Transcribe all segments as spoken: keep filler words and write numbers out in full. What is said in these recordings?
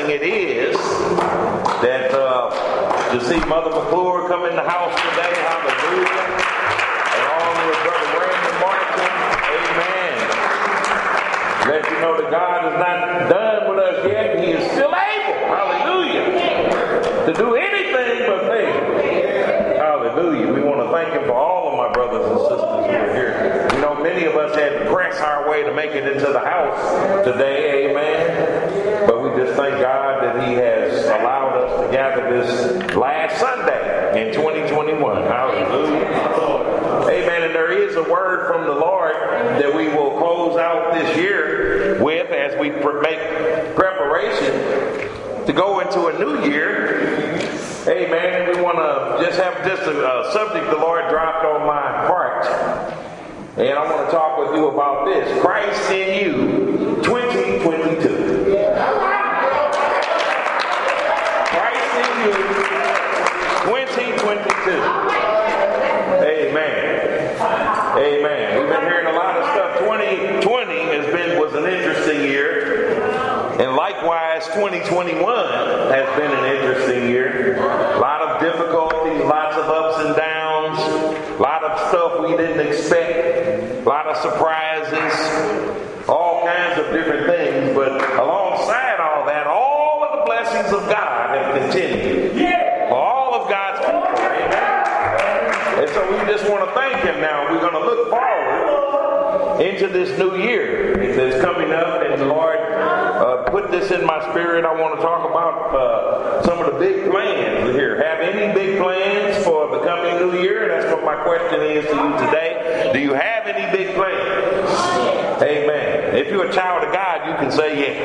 blessing it is that uh, to see Mother McClure come in the house today. Hallelujah. Along with Brother Randy Martin. Amen. Let you know that God is not done with us yet. He is still able. Hallelujah. To do anything but fail. Hallelujah. We want to thank Him for all of my brothers and sisters who are here. You know, many of us had to press our way to make it into the house today. Amen. But we just thank God that He has allowed us to gather this last Sunday in twenty twenty-one. Hallelujah. Amen. And there is a word from the Lord that we will close out this year with as we make preparation to go into a new year. Amen. And we want to just have just a, a subject the Lord dropped on my heart. And I want to talk with you about this. Christ in you, twenty twenty-two. Christ in you, twenty twenty-two. Amen. Amen. We've been hearing a lot of stuff. twenty twenty has been was an interesting year. And likewise, twenty twenty-one has been an interesting year. A lot of difficulties, lots of ups and downs, a lot of stuff we didn't expect, a lot of surprises, all kinds of different things. But alongside all that, all of the blessings of God have continued for all of God's people. Amen. And so we just want to thank Him now. We're going to look forward into this new year that's coming up, and the Lord Uh, put this in my spirit. I want to talk about uh, some of the big plans here. Have any big plans for the coming new year? That's what my question is to you today. Do you have any big plans? Amen. If you're a child of God, you can say yes.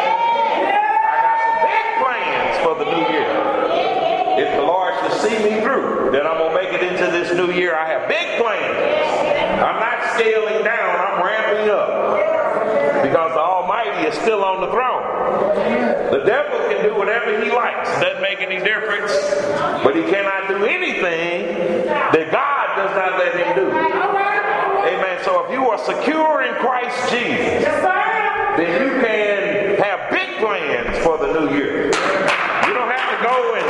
I got some big plans for the new year. If the Lord should see me through, then I'm going to make it into this new year. I have big plans. I'm not scaling down. I'm ramping up. Because the Almighty is still on the throne. The devil can do whatever he likes. It doesn't make any difference. But he cannot do anything that God does not let him do. Amen. So if you are secure in Christ Jesus, then you can have big plans for the new year. You don't have to go and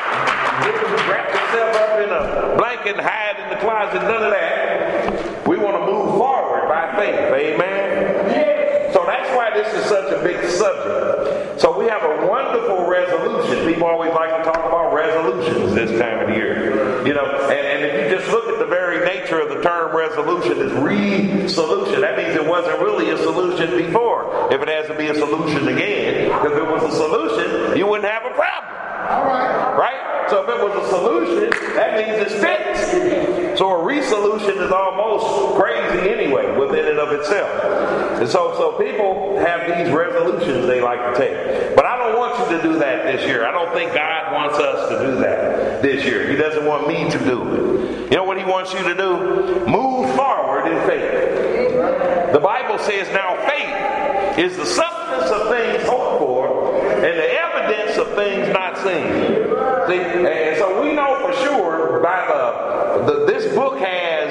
wrap yourself up in a blanket and hide in the closet. None of that. We want to move forward by faith. Amen. So that's why this is such a big subject. So we have a wonderful resolution. People always like to talk about resolutions this time of the year. You know, and, and if you just look at the very nature of the term resolution, it's re-solution. That means it wasn't really a solution before. If it has to be a solution again, because if it was a solution, you wouldn't have a problem. All right. Right? So if it was a solution, that means it's fixed. So a re-solution is almost crazy anyway within and of itself. And so, so people have these resolutions they like to take. But I don't want you to do that this year. I don't think God wants us to do that this year. He doesn't want me to do it. You know what He wants you to do? Move forward in faith. The Bible says now faith is the substance of things hoped for and the evidence of things not seen. See? And so we know for sure by the, the this book has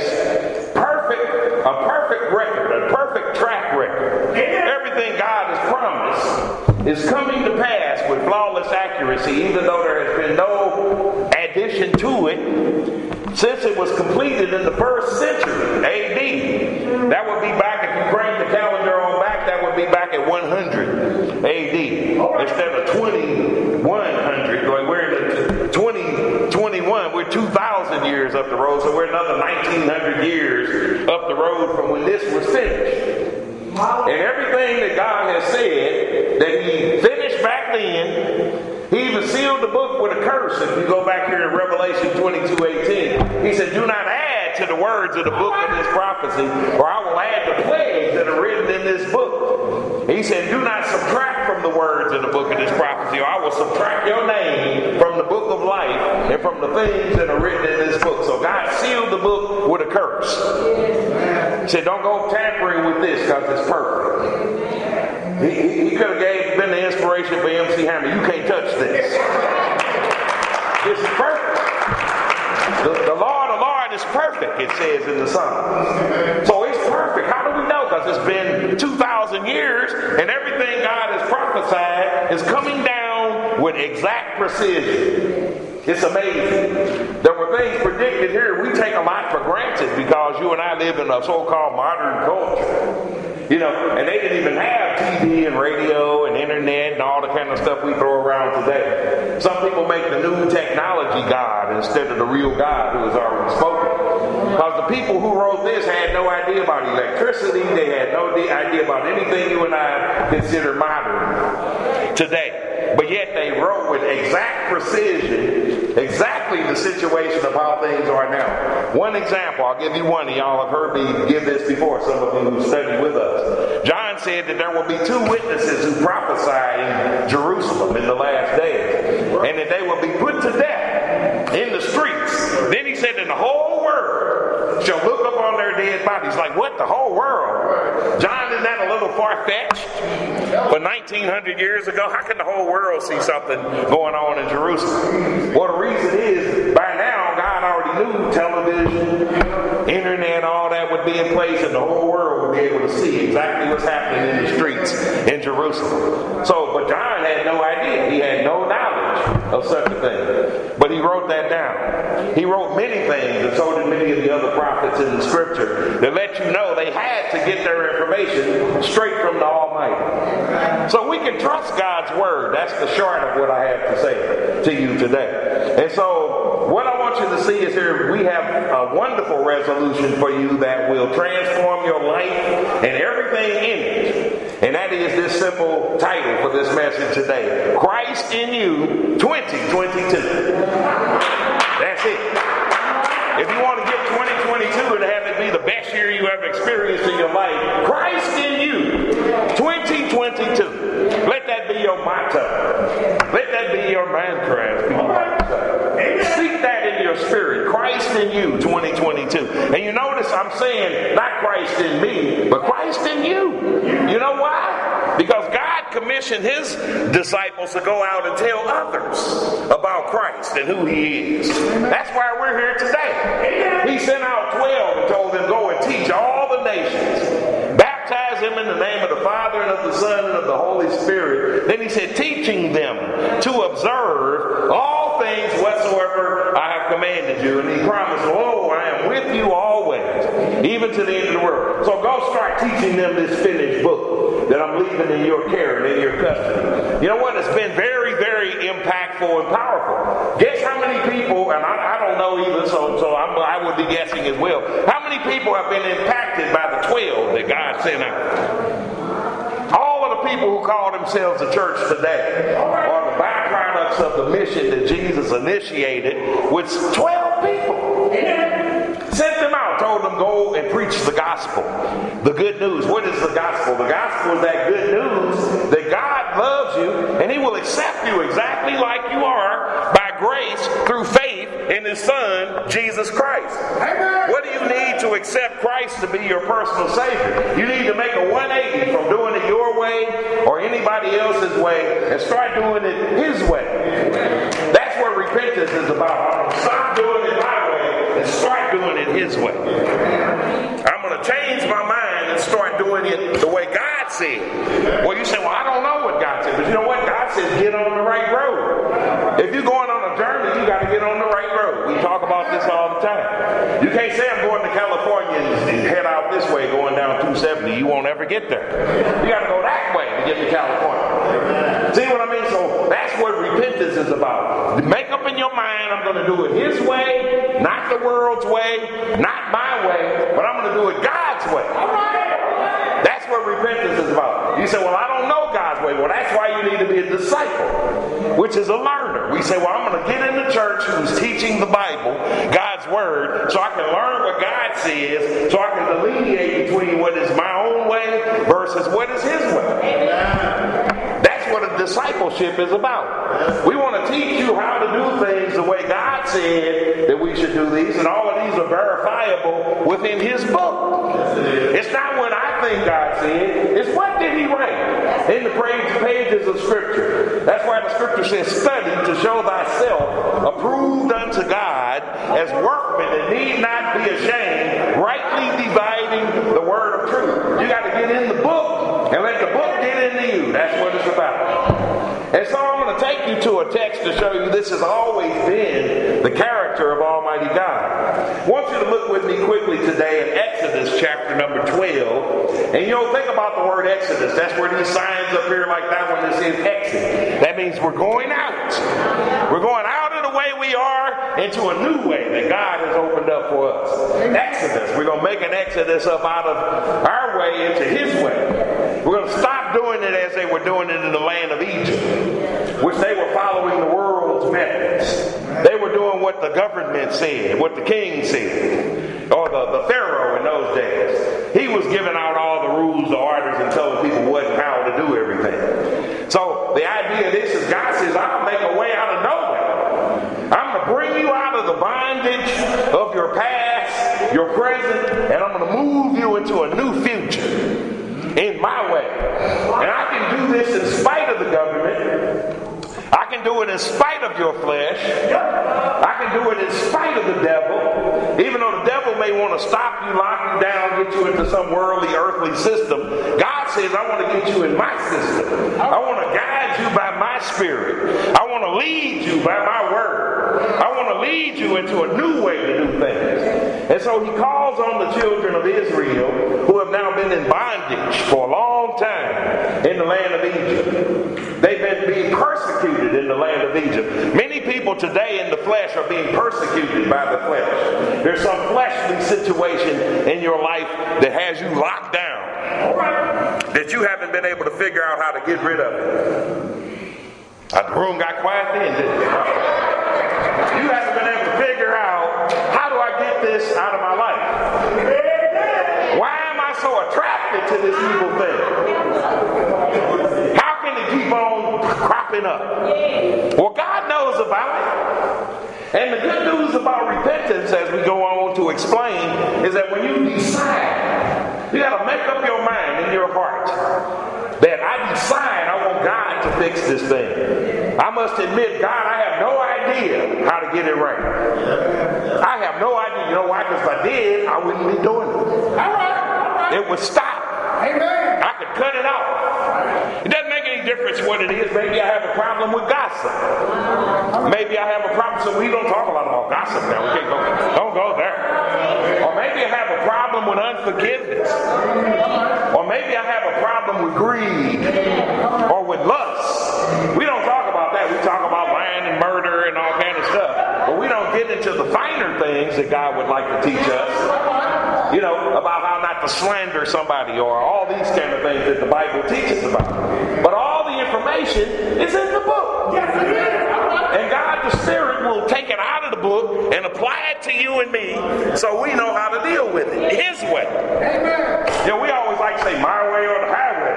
perfect a perfect record, a perfect track record. Everything God has promised is coming to pass with flawless accuracy, even though there has been no addition to it since it was completed in the first century A D. That would be back, if you bring the calendar on back, that would be back at one hundred A D instead of twenty-one hundred. We're in the twenty twenty-one. We're two thousand years up the road, so we're another nineteen hundred years up the road from when this was finished. And everything that God has said that He finished back then, He even sealed the book with a curse. If you go back here in Revelation twenty-two eighteen, He said, "Do not add to the words of the book of this prophecy, or I will add the plagues that are written in this book." He said, "Do not subtract from the words of the book of this prophecy, or I will subtract your name from the book of life and from the things that are written in this book." So God sealed the book with a curse. He said, "Don't go tampering with this because it's perfect." He, he, he could have gave, been the inspiration for M C Hammer. You can't touch this. This is perfect. The, the law of the Lord is perfect, it says in the Psalms. So it's perfect. How do we know? Because it's been two thousand years and everything God has promised prophesied is coming down with exact precision. It's amazing. There were things predicted here we take a lot for granted because you and I live in a so-called modern culture. You know, and they didn't even have T V and radio and internet and all the kind of stuff we throw around today. Some people make the new technology God instead of the real God who has already spoken. Because the people who wrote this had no idea about electricity. They had no idea about anything you and I consider modern today. But yet they wrote with exact precision exactly the situation of how things are now. One example, I'll give you one. Y'all have heard me give this before, some of you who study with us. John said that there will be two witnesses who prophesy in Jerusalem in the last days, and that they will be put to death in the streets. Then he said that the whole world shall look upon their dead bodies. Like, what? The whole world? John, isn't that a little far-fetched? But nineteen hundred years ago, how can the whole world see something going on in Jerusalem? Well, the reason is, by now, God already knew television, internet, all that would be in place, and the whole world would be able to see exactly what's happening in the streets in Jerusalem. So, but John had no idea. He had no knowledge of such a thing. But he wrote that down. He wrote many things, and so did many of the other prophets in the scripture, that let you know they had to get their information straight from the Almighty. So we can trust God's word. That's the short of what I have to say to you today. And so what I want you to see is here we have a wonderful resolution for you that will transform your life and everything in it. And that is this simple title for this message today: Christ in You twenty twenty-two. That's it. If you want to get twenty twenty-two and have it be the best year you ever experienced in your life, Christ in You twenty twenty-two. Let that be your motto. Let that be your mantra, as people like to say. Speak that in your spirit. Christ in You twenty twenty-two. And you notice I'm saying not Christ in me, but Christ in you. You know why? Because God commissioned His disciples to go out and tell others about Christ and who He is. That's why we're here today. He sent out twelve and told them, go and teach all the nations. Baptize them in the name of the Father and of the Son and of the Holy Spirit. Then He said, teaching them to observe all things whatsoever I have commanded you. And He promised, oh, I am with you always, even to the end of the world. So go start teaching them this finished book that I'm leaving in your care and in your custody. You know what? It's been very, very impactful and powerful. Guess how many people, and I, I don't know either, so, so I'm, I would be guessing as well. How many people have been impacted by the twelve that God sent out? All of the people who call themselves the church today are the byproducts of the mission that Jesus initiated with twelve people. Sent them out, told them go and preach the gospel. The good news. What is the gospel? The gospel is that good news that God loves you and He will accept you exactly like you are by grace through faith in His Son, Jesus Christ. Amen. What do you need to accept Christ to be your personal Savior? You need to make a one eighty from doing it your way or anybody else's way and start doing it His way. That's what repentance is about. Stop doing it my way and start doing it His way. I'm going to change my mind and start doing it the way God said. Well, you say, well, I don't know what God said. But you know what? God says get on the right road. If you're going on a journey, you got to get on the right road. We talk about this all the time. You can't say I'm going to California and head out this way going down two seventy. You won't ever get there. You got to go that way to get to California. See what I mean? So that's what repentance is about. Make up in your mind, I'm going to do it His way, not the world's way, not my way, but I'm going to do it God's way. All right. That's what repentance is about. You say, well, I don't know God's way. Well, that's why you need to be a disciple, which is a learner. We say, well, I'm going to get in the church who's teaching the Bible, God's Word, so I can learn what God says, so I can delineate between what is my own way versus what is His way. That's what a discipleship is about. We want to teach you how to do things the way God said that we should do these, and all of these are verifiable within His book. It's not what I think God said, it's what did He write in the pages of Scripture. That's why the Scripture says, study to show thyself approved unto God as workmen that need not be ashamed, rightly dividing the word of truth. You got to get in the book and let the book get into you. That's what it's about. And so I'm going to take you to a text to show you this has always been the character of Almighty God. I want you to look with me quickly today in Exodus chapter number twelve. And you know, think about the word Exodus. That's where these signs up here like that one that says exit. That means we're going out. We're going out of the way we are into a new way that God has opened up for us. Exodus. We're going to make an exodus up out of our way into His way. We're going to stop doing it as they were doing it in the land of Egypt, which they were following the world's methods. They were doing what the government said, what the king said, or the, the Pharaoh in those days. He was giving out all the rules, the orders, and telling people what and how to do everything. So the idea of this is God says, I'll make a way out of nowhere. I'm going to bring you out of the bondage of your past, your present, and I'm going to move you into a new future in my way. And I can do this in spite of the government. I can do it in spite of your flesh. I can do it in spite of the devil. Even though the devil may want to stop you, lock you down, get you into some worldly, earthly system, God says, I want to get you in my system. I want to guide you by my spirit. I want to lead you by my word. I want to lead you into a new way to do things. And so He calls on the children of Israel, who have now been in bondage for a long time in the land of Egypt. They've been being persecuted in the land of Egypt. Many people today in the flesh are being persecuted by the flesh. There's some fleshly situation in your life that has you locked down, that you haven't been able to figure out how to get rid of it. Uh, the room got quiet then, didn't it? You haven't been able to figure out, how do I get this out of my life? Why am I so attracted to this evil thing? How can it keep on cropping up? Well, God knows about it. And the good news about repentance, as we go on to explain, is that when you decide, you got to make up your mind in your heart that I decide I want God to fix this thing. I must admit, God, I have no idea how to get it right. I have no idea. You know why? Because if I did, I wouldn't be doing it. All right. All right. It would stop. Amen. I could cut it off. It doesn't make any difference what it is. Maybe I have a problem with gossip. Maybe I have a problem. So we don't talk a lot about gossip now. We can't go. Don't go there. Or maybe I have a problem with unforgiveness. Or maybe I have a problem with greed or with lust. We don't talk about that. We talk about lying and murder and all kind of stuff. But we don't get into the finer things that God would like to teach us. You know, about how not to slander somebody or all these kind of things that the Bible teaches about. But all the information is in the book. Yes, it is. And God the Spirit will take it out of the book and apply it to you and me so we know how to deal with it. His way. Amen. You know, we always like to say my way or the highway.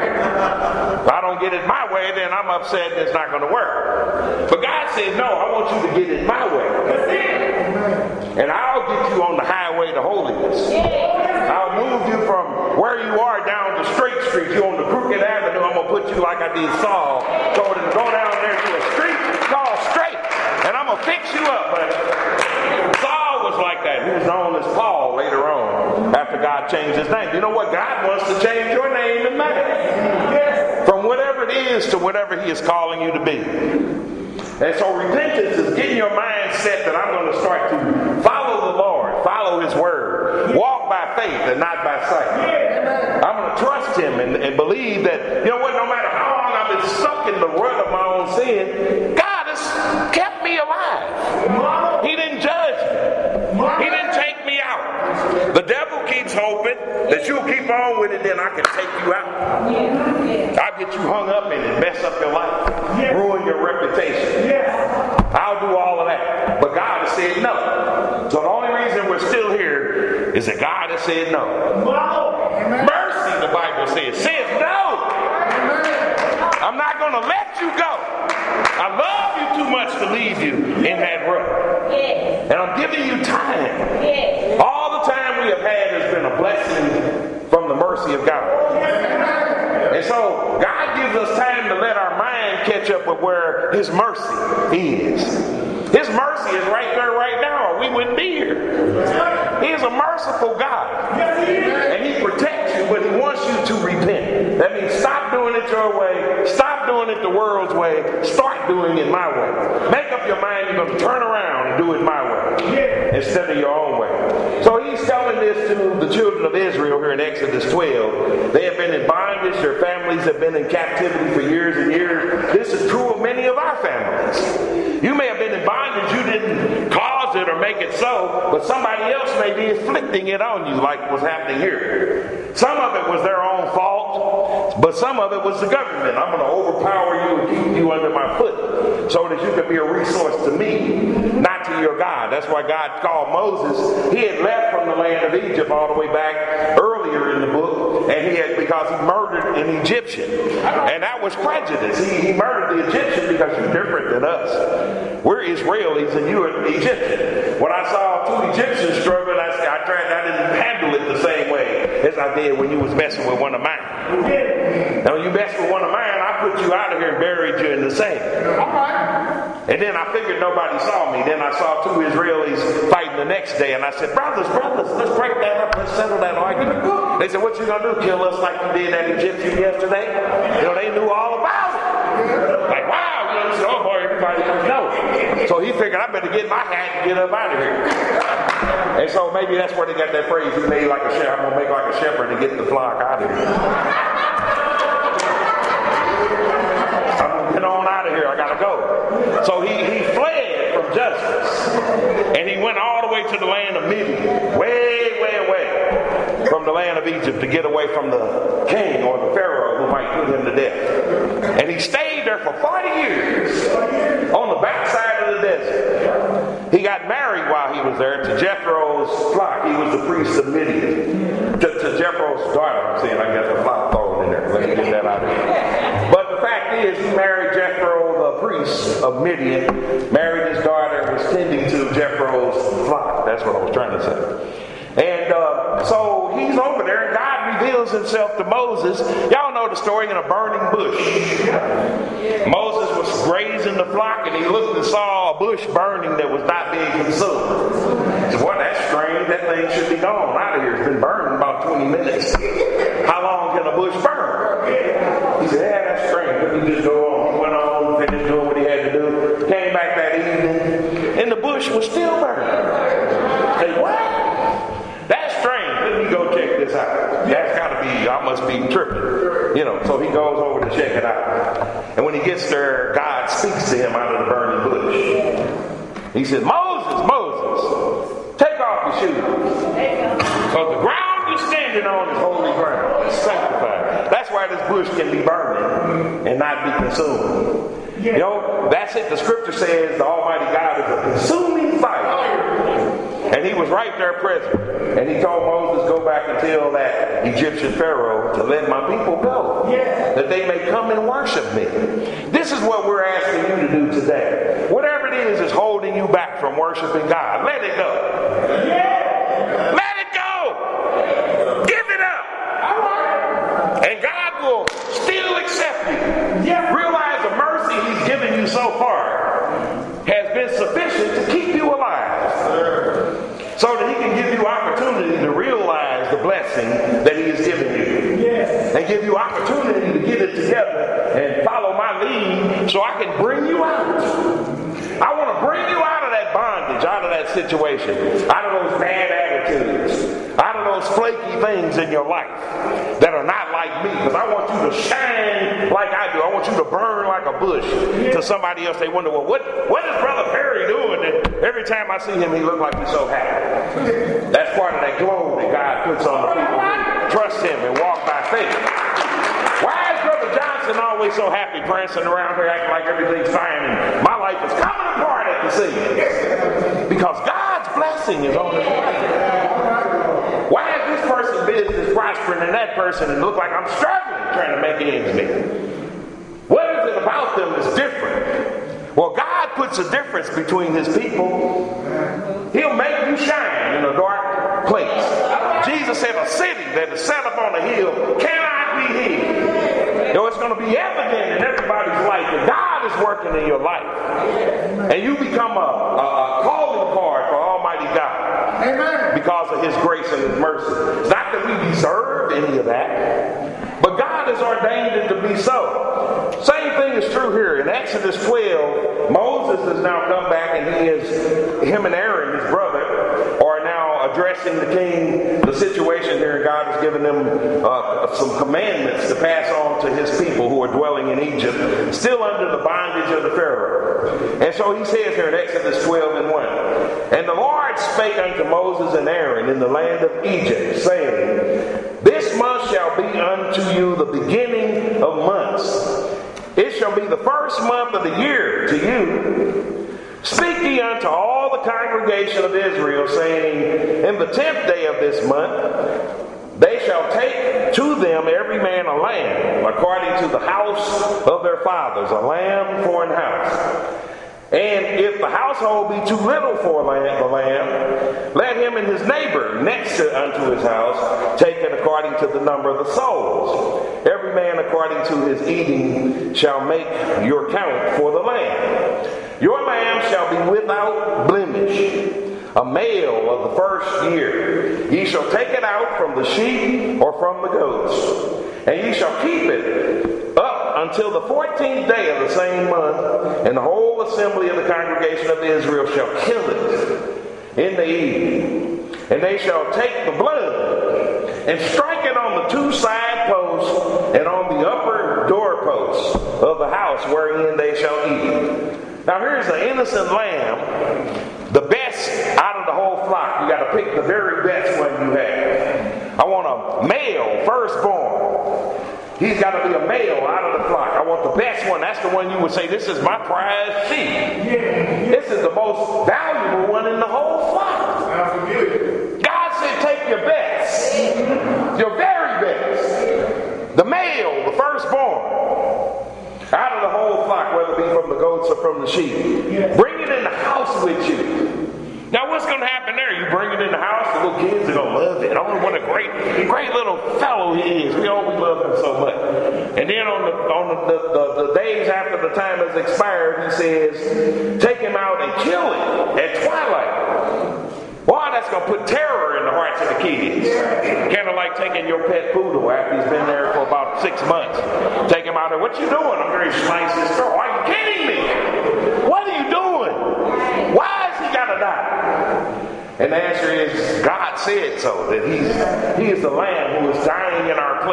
If I don't get it my way, then I'm upset and it's not going to work. But God says, no, I want you to get it my way. And I'll get you on the highway to holiness. I'll move you from where you are down to Straight Street. You're on the crooked avenue. I'm going to put you like I did Saul. Told him to go down there to a street called Straight. And I'm going to fix you up. But Saul was like that. He was known as Paul later on after God changed his name. You know what? God wants to change your name and mine. From whatever it is to whatever He is calling you to be. And so repentance is getting your mind set that I'm going to start to follow the Lord, follow His word, walk by faith and not by sight. I'm going to trust Him and, and believe that, you know what, no matter how long I've been stuck in the rut of my own sin, God has kept me alive. He didn't judge me. He didn't take me out. The devil keeps hoping that you'll keep on with it, then I can take you out. I'll get you hung up in it, mess up your life, ruin your reputation. I'll do all of that. But God has said no. So the only reason we're still here is that God has said no. Mercy, the Bible says, says no. I'm not going to let you go. I love you too much to leave you in that rut. And I'm giving you time. All the time we have had has been a blessing from the mercy of God. And so God gives us time to let our mind catch up with where His mercy is. His mercy is right there right now, or we wouldn't be here. He is a merciful God. And He protects you, but He wants you to repent. That means stop doing it your way. Stop doing it the world's way. Start doing it my way. Make up your mind you're going to turn around and do it my way instead of your own way. So he's telling this to the children of Israel here in Exodus twelve. They have been in bondage. Their families have been in captivity for years and years. This is true of many of our families. You may have been in bondage. You didn't cause it or make it so, but somebody else may be inflicting it on you like what's happening here. Some of it was their own fault, but some of it was the government. I'm going to overpower you and keep you under my foot so that you can be a resource to me, not to your God. That's why God called Moses. He had left from the land of Egypt all the way back earlier in the book, and he had because he murdered an Egyptian, and that was prejudice. He, he murdered the Egyptian because you're different than us. We're Israelis and you're Egyptian. When I saw two Egyptians struggling, I, I tried. I didn't handle it the same way as I did when you was messing with one of mine. Now, when you messed with one of mine, I put you out of here and buried you in the sand. And then I figured nobody saw me. Then I saw two Israelis fighting the next day, and I said, brothers, brothers, let's break that up. Let's settle that argument. They said, what you gonna do? Kill us like you did that Egyptian yesterday? You know, they knew all about it. Like, wow, you know, so, oh boy, everybody knows. So he figured I better get my hat and get up out of here. And so maybe that's where they got that phrase, he made like a shepherd. I'm gonna make like a shepherd to get the flock out of here. I'm gonna get on out of here. I gotta go. So he, he fled from justice. And he went all the way to the land of Midian. Way, way away from the land of Egypt to get away from the king or the Pharaoh who might put him to death. And he stayed there for forty years on the backside of the desert. He got married while he was there to Jethro's flock. He was the priest of Midian. To, to Jethro's daughter. I'm saying I got the flock thrown in there. Let me get that out of here. But the fact is, he married Jethro, the priest of Midian, married his daughter, was tending to Jethro's flock. That's what I was trying to say. And uh, so he's over there, and God reveals himself to Moses. Y'all know the story, in a burning bush. Moses was grazing the flock, and he looked and saw a bush burning that was not being consumed. He said, well, that's strange. That thing should be gone out of here. It's been burning about twenty minutes. How long can a bush burn? He said, yeah, that's strange. Let me just go on. He went on, finished doing what he had to do. Came back that evening, and the bush was still burning. Say, what? That's strange. Let me go check this out. That's got to be, I must be tripping. You know, so he goes over to check it out. And when he gets there, God speaks to him out of the burning bush. He said, Moses, Moses, take off your shoes. Because the ground you're standing on is holy ground. It's sanctified. That's why this bush can be burning and not be consumed. You know, that's it. The scripture says the Almighty God is a consuming fire. And he was right there present. And he told Moses, go back and tell that Egyptian Pharaoh to let my people go. Yeah. That they may come and worship me. This is what we're asking you to do today. Whatever it is is holding you back from worshiping God, let it go. Yeah. Let it go. Give it up. All right. And God will still accept you. Yeah. Realize the mercy he's given you so far has been sufficient to keep you alive. So that he can give you opportunity to realize the blessing that he has given you. Yes. And give you opportunity to get it together and follow my lead so I can bring you out. I want to bring you out of that bondage, out of that situation, out of those bad attitudes, out of those flaky things in your life that are not like me. Because I want you to shine like I do. I want you to burn like a bush. To somebody else, they wonder, well, what, what is Brother Perry doing? And every time I see him, he looks like he's so happy. That's part of that glow that God puts on the people who trust him and walk by faith. Why is Brother Johnson always so happy prancing around here acting like everything's fine and my life is coming apart at the seams? Because God's blessing is on his life. Why is this person's business prospering and that person and look like I'm struggling trying to make ends meet? What is it about them that's different? Well, God puts a difference between his people. He'll make you shine in a dark place. Jesus said a city that is set up on a hill cannot be hid. You know, it's going to be evident in everybody's life that God is working in your life. And you become a, a, a calling card for Almighty God. Amen. Because of his grace and his mercy. It's not that we deserve any of that. But God has ordained it to be so. Same thing is true here. In Exodus twelve, Moses has now come back, and he is, him and Aaron, his brother, are now addressing the king, the situation here. God has given them uh, some commandments to pass on to his people who are dwelling in Egypt, still under the bondage of the Pharaoh. And so he says here in Exodus twelve and one, "And the Lord spake unto Moses and Aaron in the land of Egypt, saying, This month shall be unto you the beginning of months. It shall be the first month of the year to you. Speak ye unto all the congregation of Israel, saying, In the tenth day of this month, they shall take to them every man a lamb, according to the house of their fathers, a lamb for an house. And if the household be too little for a lamb, the lamb, let him and his neighbor next to, unto his house take it according to the number of the souls. Every man according to his eating shall make your count for the lamb. Your lamb shall be without blemish, a male of the first year. Ye shall take it out from the sheep or from the goats, and ye shall keep it up until the fourteenth day of the same month, and the whole assembly of the congregation of Israel shall kill it in the evening. And they shall take the blood and strike it on the two side posts and on the upper doorposts of the house wherein they shall eat it." Now here's the innocent lamb, the best out of the whole flock. You got to pick the very best one you have. I want a male firstborn. He's got to be a male out of the flock. I want the best one. That's the one you would say, this is my prized sheep. This is the most valuable one in the whole flock. God said, take your best. Your very best. The male, the firstborn. Out of the whole flock, whether it be from the goats or from the sheep. Bring it in the house with you. Now what's going to happen there? You bring it in the house, the little kids are going to love it. Oh, what a great, great little fellow he is. We always love him so much. And then on the on the, the, the, the days after the time has expired, he says, take him out and kill him at twilight. Why? That's going to put terror in the hearts of the kids. Kind of like taking your pet poodle after he's been there for about six months. Take him out there. What you doing? I'm going to slice this girl. Are you kidding me? What are you doing? Why has he got to die? And the answer is, God said so, that he's, he is the Lamb who is dying in our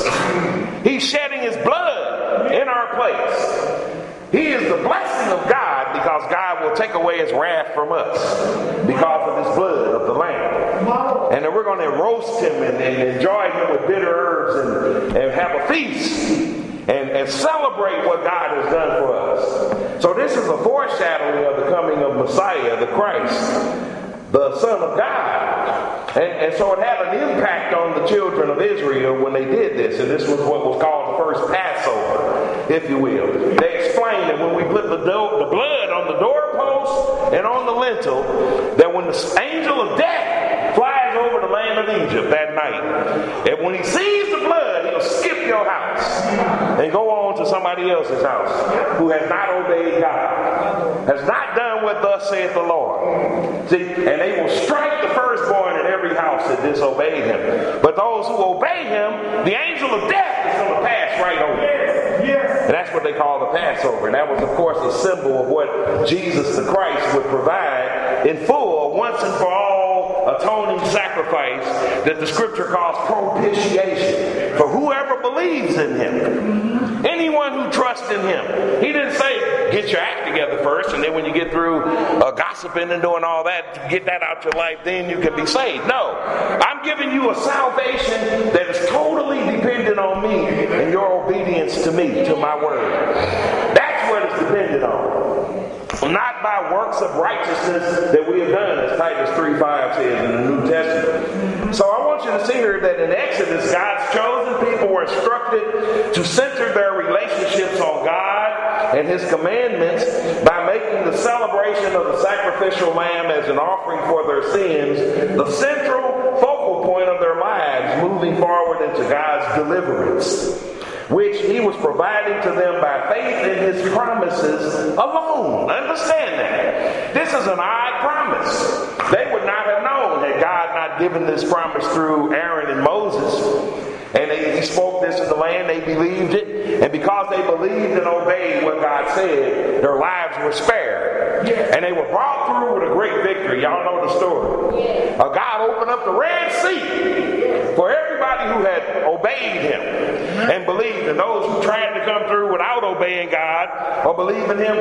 place. He's shedding his blood in our place. He is the blessing of God, because God will take away his wrath from us because of his blood of the Lamb. And then we're going to roast him and, and enjoy him with bitter herbs and, and have a feast. And, and celebrate what God has done for us. So this is a foreshadowing of the coming of Messiah, the Christ, the Son of God. And, and so it had an impact on the children of Israel when they did this. And this was what was called the first Passover, if you will. They explained that when we put the, do- the blood on the doorpost and on the lintel, that when the angel of death flies over the land of Egypt that night, and when he sees the blood, he'll skip your house and go on to somebody else's house who has not obeyed God, has not done what thus saith the Lord. See, and they will strike the firstborn in every house that disobeyed him. But those who obey him, the angel of death is going to pass right over. Yes, yes. And that's what they call the Passover. And that was, of course, a symbol of what Jesus the Christ would provide in full, once and for all, atoning sacrifice that the scripture calls propitiation for whoever believes in him. Anyone who trusts in him. He didn't say, get your act together first, and then when you get through uh, gossiping and doing all that, get that out your life, then you can be saved. No. I'm giving you a salvation that is totally dependent on me and your obedience to me, to my word. That's what it's dependent on. Not by works of righteousness that we have done, as Titus three five says in the New Testament. So I want you to see here that in Exodus, God's chosen people were instructed to center their relationships on God and his commandments by making the celebration of the sacrificial lamb as an offering for their sins the central focal point of their lives, moving forward into God's deliverance, which he was providing to them by faith in his promises alone. Understand that. This is an odd promise. They would not have known had God not given this promise through Aaron and Moses. And he spoke this this in the land, they believed it. And because they believed and obeyed what God said, their lives were spared. And they were brought through with a great victory. Y'all know the story. Uh, God opened up the Red Sea for everybody who had obeyed him and believed. And those who tried to come through without obeying God or believing him,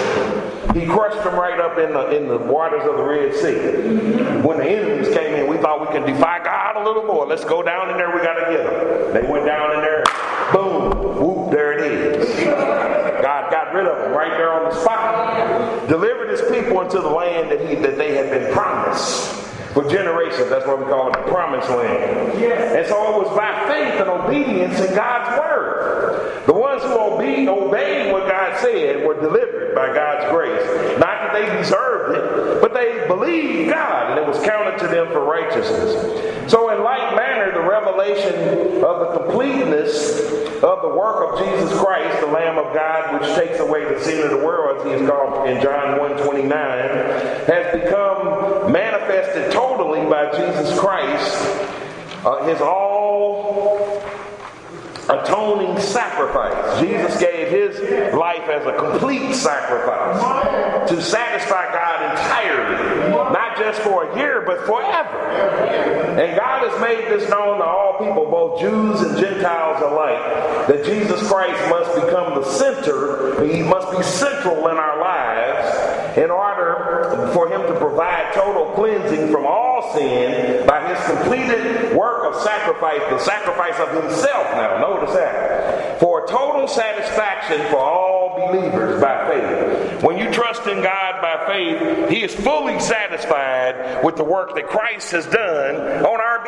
he crushed them right up in the in the waters of the Red Sea. When the enemies came in, we thought we can defy God a little more. Let's go down in there, we got to get them. They went down in there, boom, whoop, there it is. God got rid of them right there on the spot. Delivered his people into the land that he that they had been promised for generations. That's what we call it, the promised land. And so it was by faith and obedience in God's word. The ones who obeyed, obeyed what God said were delivered by God's grace. Not that they deserved it, but they believed God, and it was counted to them for righteousness. So in like manner, the revelation of the completeness of the work of Jesus Christ, the Lamb of God, which takes away the sin of the world, as he is called in John one twenty-nine, has become manifested totally by Jesus Christ, uh, his all atoning sacrifice. Jesus gave his life as a complete sacrifice to satisfy God entirely, not just for a year, but forever. And God has made this known to all people, both Jews and Gentiles alike, that Jesus Christ must become the center, he must be central in our lives in order for him to provide total cleansing from all sin by his completed work of sacrifice, the sacrifice of himself now. Notice that. For total satisfaction for all believers by faith. When you trust in God by faith, he is fully satisfied with the work that Christ has done on our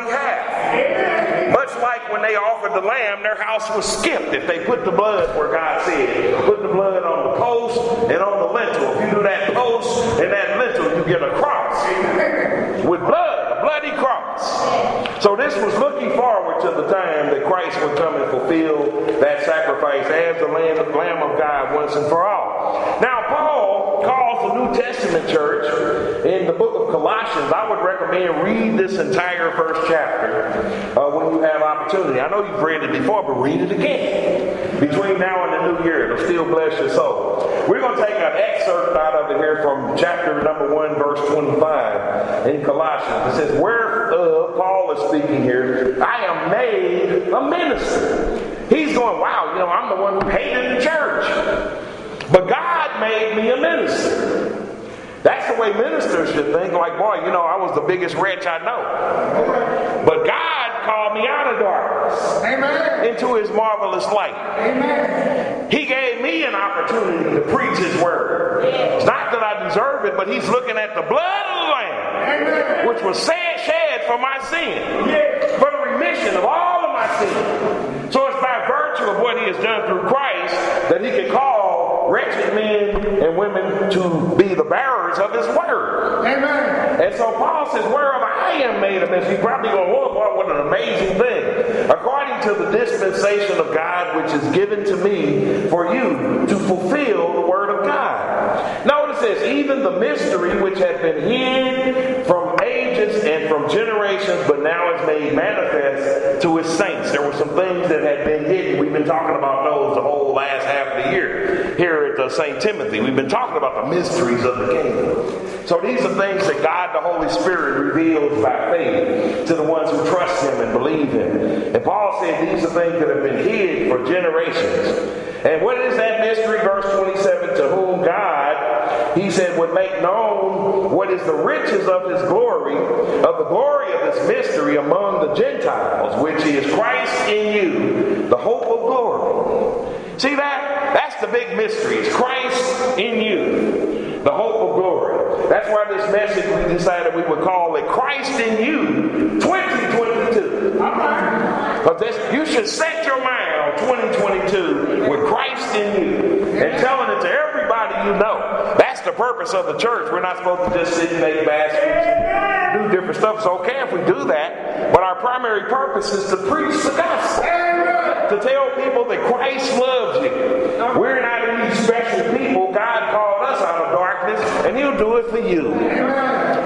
behalf. Much like when they offered the lamb, their house was skipped if they put the blood where God said. Put the blood on the post and on the lintel. If you do that post and that lintel, you get a cross. With blood, a bloody cross. So this was looking forward to the time that Christ would come and fulfill that sacrifice as the Lamb of God once and for all. Now Paul calls the New Testament church in the book of Colossians. I would recommend read this entire first chapter uh, when you have opportunity. I know you've read it before, but read it again. Between now and the new year, it'll still bless your soul. We're going to take an excerpt out of it here from chapter number one, verse twenty-five in Colossians. It says, whereof Paul is speaking here, I am made a minister. He's going, wow, you know, I'm the one who hated the church. But God made me a minister. That's the way ministers should think. Like, boy, you know, I was the biggest wretch I know. But God called me out of darkness. Amen. Into his marvelous light. Amen. He gave me an opportunity to preach his word. It's not that I deserve it, but he's looking at the blood of the Lamb, amen, which was shed for my sin, yes, for the remission of all of my sin. So it's by virtue of what he has done through Christ that he can call wretched men and women to be the bearers of his word. Amen. And so Paul says, whereof I am made a minister. You're probably going, oh, boy, what an amazing thing. According to the dispensation of God which is given to me for you to fulfill the word of God. Notice this, even the mystery which had been hid from ages and from generations, but now is made manifest to his saints. There were some things that had been hidden. We've been talking about those the whole last half of the year here at uh, Saint Timothy. We've been talking about the mysteries of the kingdom. So these are things that God the Holy Spirit reveals by faith to the ones who trust him and believe him. And Paul said these are things that have been hid for generations. And what is that mystery? Verse twenty-seven, to whom God, he said, would make known what is the riches of his glory, of the glory of this mystery among the Gentiles, which is Christ in you, the hope of glory. See that? That's the big mystery. It's Christ in you, the hope of glory. That's why this message we decided we would call it Christ in You twenty twenty-two. Because you should set your mind on twenty twenty-two with Christ in you and telling it to everybody you know. That's the purpose of the church. We're not supposed to just sit and make baskets and do different stuff. It's okay if we do that, but our primary purpose is to preach the gospel. To tell people that Christ loves you. We're not any special people. God called us out of darkness, and he'll do it for you.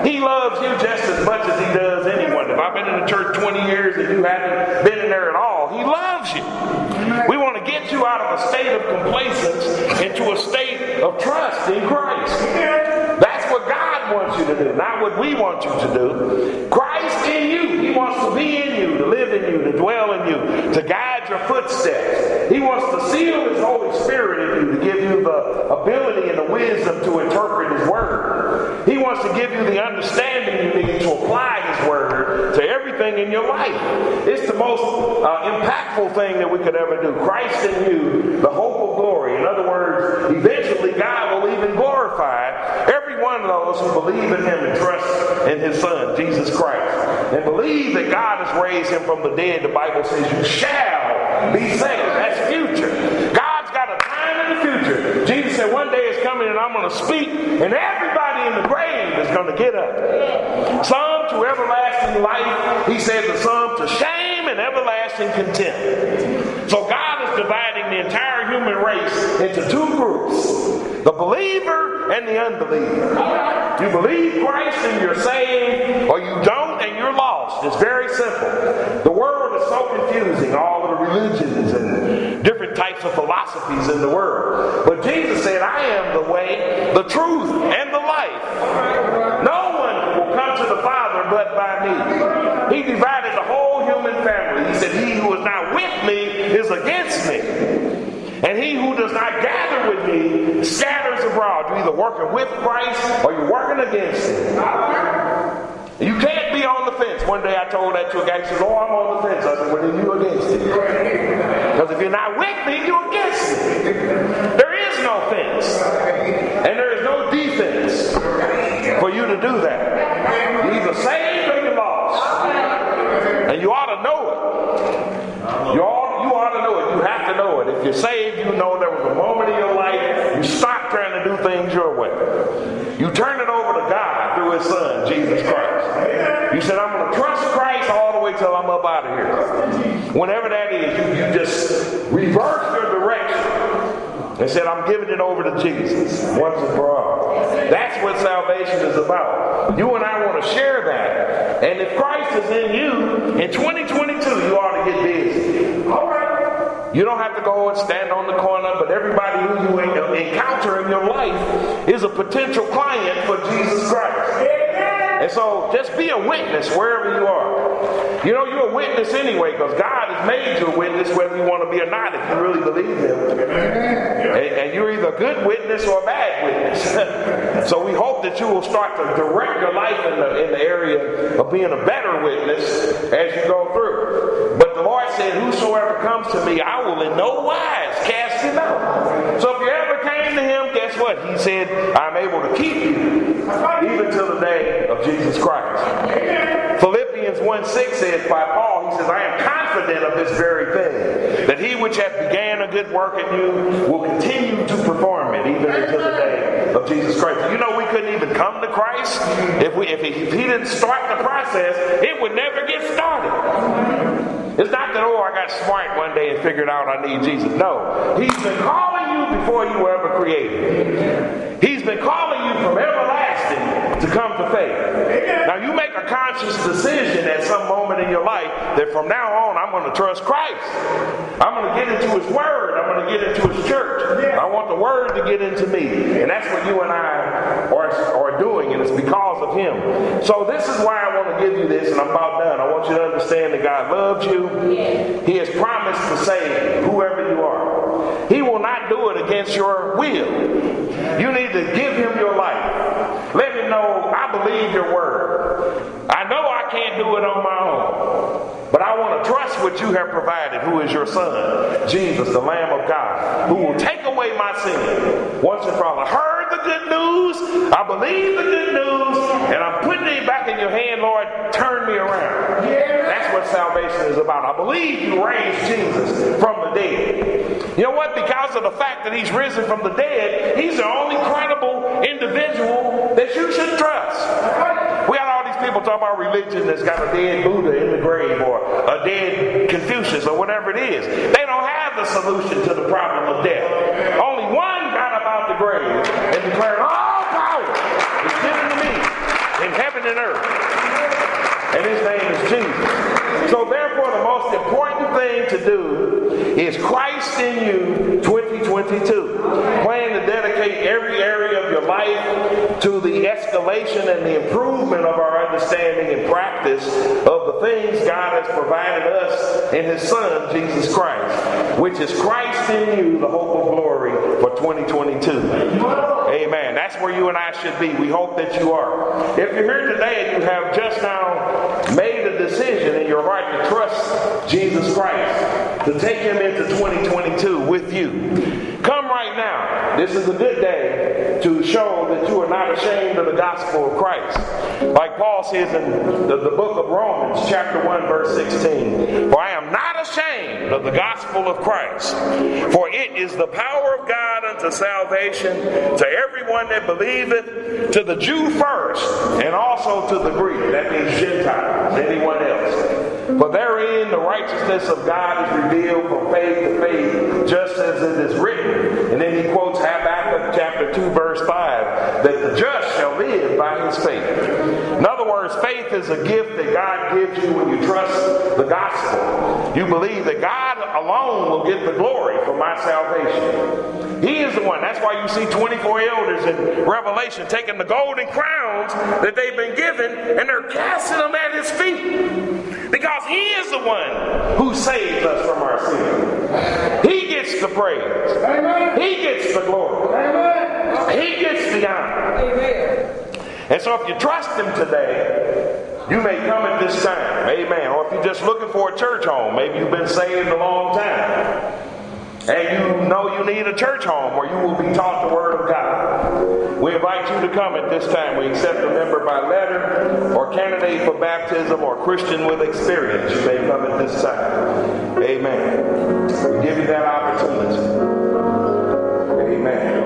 He loves you just as much as he does anyone. If I've been in the church twenty years and you haven't been in there at all, he loves you. We want to get you out of a state of complacence into a state of trust in Christ. That's what God wants you to do, not what we want you to do. Christ in you. He wants to be in you, to live in you, to dwell in you, to guide your footsteps. He wants to seal his Holy Spirit in you, to give you the ability and the wisdom to interpret his word. He wants to give you the understanding you need to apply his word to everything in your life. It's the most uh, impactful thing that we could ever do. Christ in you, the hope of glory. In other words, eventually God will even glorify every one of those who believe in him and trust in his son, Jesus Christ. And believe that God has raised him from the dead. The Bible says you shall be saved. That's future. God's got a time in the future. Jesus said one day is coming and I'm going to speak and everybody in the grave is going to get up. Some to everlasting life. He said to some to shame and everlasting contempt. So God is dividing the entire human race into two groups. The believer and the unbeliever. You believe Christ and you're saved, or you don't and you're lost. It's very simple. The world is so confusing, all of the religions and different types of philosophies in the world. But Jesus said, I am the way, the truth, and the life. No one will come to the Father but by me. He divided the whole human family. He said, he who is not with me is against me. And he who does not gather with me scatters abroad. You're either working with Christ or you're working against him. You can't be on the fence. One day I told that to a guy. He says, oh, I'm on the fence. I said, well, then you're against it. Because if you're not with me, you're against me. There is no fence. And there is no defense for you to do that. You're either saved or you're lost. And you ought to know it. You ought You ought to know it. You have to know it. If you're saved, you know there was a moment in your life you stopped trying to do things your way. You turn it over to God through his son, Jesus Christ. You said, I'm going to trust Christ all the way till I'm up out of here. Whenever that is, you, you just reverse your direction and said, I'm giving it over to Jesus once and for all. That's what salvation is about. You and I want to share that. And if Christ is in you, in twenty twenty-two, you ought to get busy. All right. You don't have to go and stand on the corner, but everybody who you encounter in your life is a potential client for Jesus Christ. And so just be a witness wherever you are. You know, you're a witness anyway, because God has made you a witness whether you want to be or not, if you really believe him. And, and you're either a good witness or a bad witness. So we hope that you will start to direct your life in the, in the area of being a better witness as you go through. But the Lord said, whosoever comes to me, I will in no wise cast him out. So if you ever came to him, guess what? He said, I'm able to keep you even till the day of Jesus Christ. Philippians one six says by Paul, he says, I am confident of this very thing, that he which hath began a good work in you will continue to perform it even until the day of Jesus Christ. You know, we couldn't even come to Christ if we if he, if he didn't start the process. It would never get started. It's not that, oh, I got smart one day and figured out I need Jesus. No. He's been calling you before you were ever created. He's been calling you from everlasting to come to faith. Now, you make a conscious decision at some moment in your life that from now on, I'm going to trust Christ. I'm going to get into his word. I'm going to get into his church. I want the word to get into me. And that's what you and I are, are doing, and it's because of him. So this is why I want to give you this, and I'm about done. I want you to understand that God loves you. He has promised to save whoever you are. He will not do it against your will. You need to give him your life. Let him know, I believe your word. I know I can't do it on my own, but I want to trust what you have provided, who is your son, Jesus, the Lamb of God, who will take away my sin once and for all. I heard the good news. I believe the good news, and I'm putting it back in your hand, Lord. Turn me around. That's what salvation is about. I believe you raised Jesus from the dead. You know what? Because of the fact that he's risen from the dead, he's the only credible individual that you should trust. We got all these people talking about religion that's got a dead Buddha in the grave or a dead Confucius or whatever it is. They don't have the solution to the problem of death. Only one got up out the grave and declared, all power is given to me in heaven heaven and earth. And his name is Jesus. So therefore, the most important thing to do is Christ in you twenty twenty-two. Plan to dedicate every area of your life to the escalation and the improvement of our understanding and practice of the things God has provided us in his Son, Jesus Christ, which is Christ in you, the hope of glory for twenty twenty-two. Amen. That's where you and I should be. We hope that you are. If you're here today and you have just now made a decision in your heart to trust Jesus Christ, to take him into twenty twenty-two with you, come right now. This is a good day to show that you are not ashamed of the gospel of Christ. Like Paul says in the, the book of Romans, chapter one, verse sixteen, for I am not ashamed of the gospel of Christ, for it is the power of God unto salvation to everyone that believeth, to the Jew first, and also to the Greek. That means Gentiles, anyone else. For therein the righteousness of God is revealed from faith to faith, just as it is written. And then he quotes Habakkuk chapter two, verse five, that the just shall live by his faith. In other words, faith is a gift that God gives you when you trust the gospel. You believe that God alone will get the glory for my salvation. He is the one. That's why you see twenty-four elders in Revelation taking the golden crowns that they've been given and they're casting them at his feet. Because he is the one who saves us from our sins. He gets the praise. Amen. He gets the glory. Amen. He gets the honor. Amen. And so if you trust him today, you may come at this time. Amen. Or if you're just looking for a church home, maybe you've been saved a long time, and you know you need a church home where you will be taught the Word of God. We invite you to come at this time. We accept a member by letter or candidate for baptism or Christian with experience. You may come at this time. Amen. We give you that opportunity. Amen.